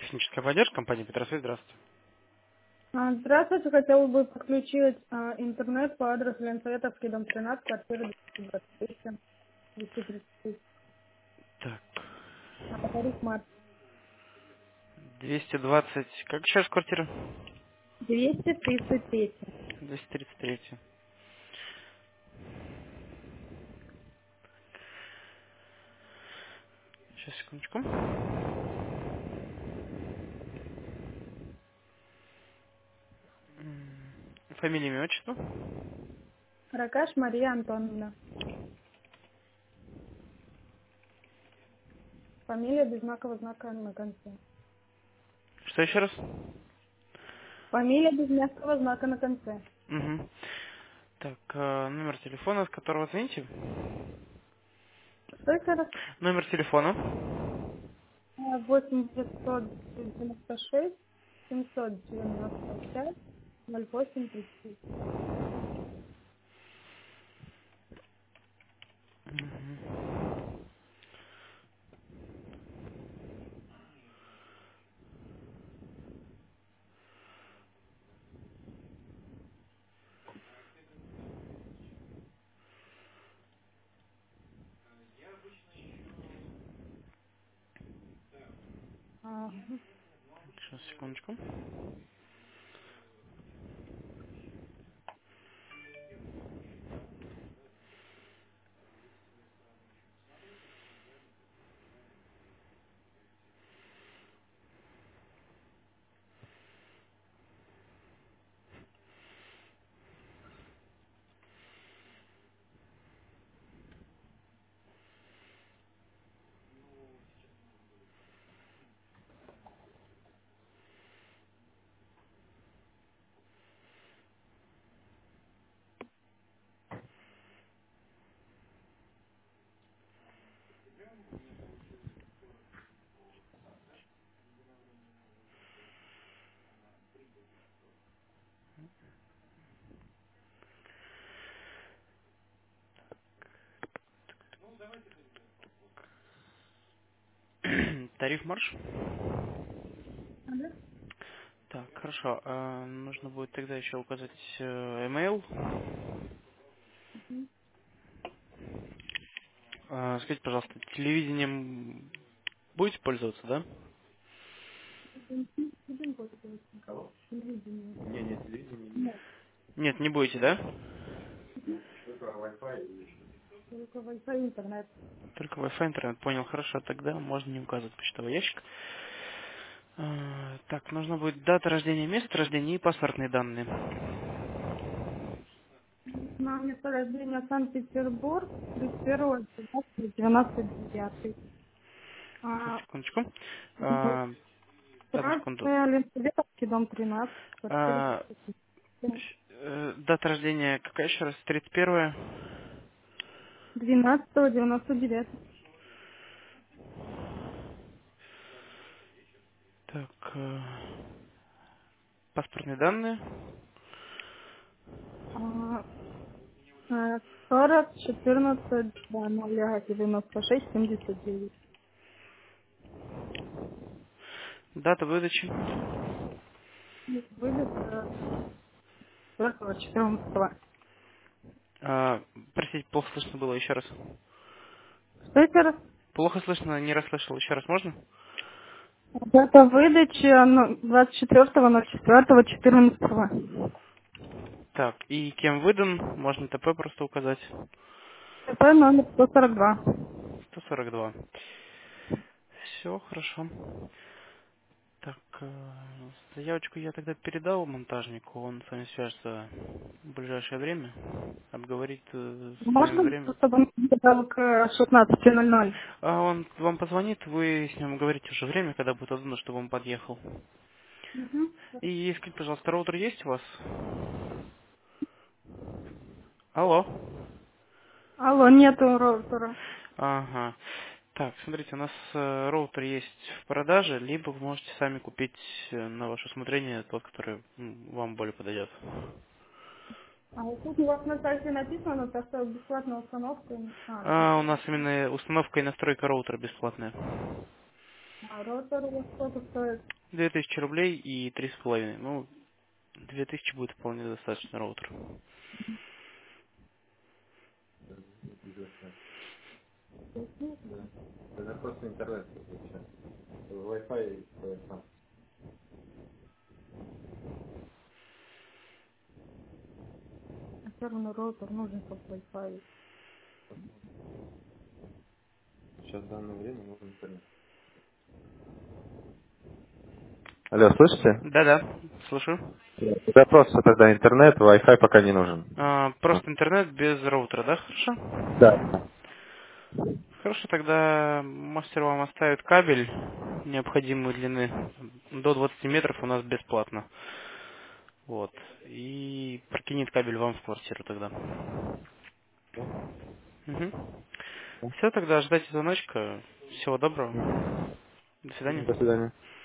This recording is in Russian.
Техническая поддержка, компания Петросвет, здравствуйте. Здравствуйте, хотела бы подключить интернет по адресу Ленсоветовский, дом 13, квартира 228, 230, Так, тариф март. 220, как сейчас квартира? 233. 233. Сейчас, секундочку. Фамилия, имя, отчество? Ракаш Мария Антоновна. Фамилия без знакового знака на конце. Что еще раз? Фамилия без мягкого знака на конце. Угу. Так, номер телефона, с которого звоните? Что еще раз? Номер телефона. 8 996 795 08 30. Мгм. Сейчас, секундочку. Тариф марш. Так, хорошо. Нужно будет тогда еще указать email. Скажите, пожалуйста, телевидением будете пользоваться, да? Будем пользоваться телевидением. Нет, Нет, не будете, да? только Wi-Fi и интернет. Только Wi-Fi интернет. Понял, хорошо. Тогда можно не указывать почтовый ящик. Так, нужно будет дата рождения, место рождения и паспортные данные. На место рождения Санкт-Петербург, 31-99. Сейчас, А, секундочку. вот, Одну секунду. Красная Ленсоветовский, дом 13, квартира А, дата рождения какая еще раз? 31. 12-99. Так, паспортные данные. 40, 14, 0, 96, 79. Дата выдачи. Выйдет 14. Простите, плохо слышно было еще раз. Что еще раз? Плохо слышно, не расслышал. Еще раз можно? Дата выдачи 24.04.14. Так, и кем выдан? Можно ТП просто указать. ТП номер 142. 142. Все, хорошо. Так, заявочку я тогда передал монтажнику, он с вами свяжется в ближайшее время, обговорит с вами Можно, время. чтобы он передал к 16:00? А он вам позвонит, вы с ним говорите уже время, когда будет удобно, чтобы он подъехал. Мгм. И скажите, пожалуйста, роутер есть у вас? Алло. Алло, нету роутера. Ага. Так, смотрите, у нас роутер есть в продаже, либо вы можете сами купить на ваше усмотрение тот, который вам более подойдет. А вот тут у вас на сайте написано, что бесплатная установка. У нас именно установка и настройка роутера бесплатная. А роутер у вас сколько стоит? 2000 рублей и 3,5. Ну, 2000 будет вполне достаточно роутер. Да. Это просто интернет подключается. Wi-Fi и Wi-Fi. А все равно роутер нужен, чтобы Wi-Fi. Сейчас в данное время нужен интернет. Алло, слышите? Да-да, слушаю. Да, просто тогда интернет, Wi-Fi пока не нужен. Просто интернет без роутера, да, хорошо? Да. Хорошо, тогда мастер вам оставит кабель необходимой длины. До 20 метров у нас бесплатно. Вот. И прокинет кабель вам в квартиру тогда. Все, тогда ждайте звоночка. Всего доброго. До свидания. До свидания.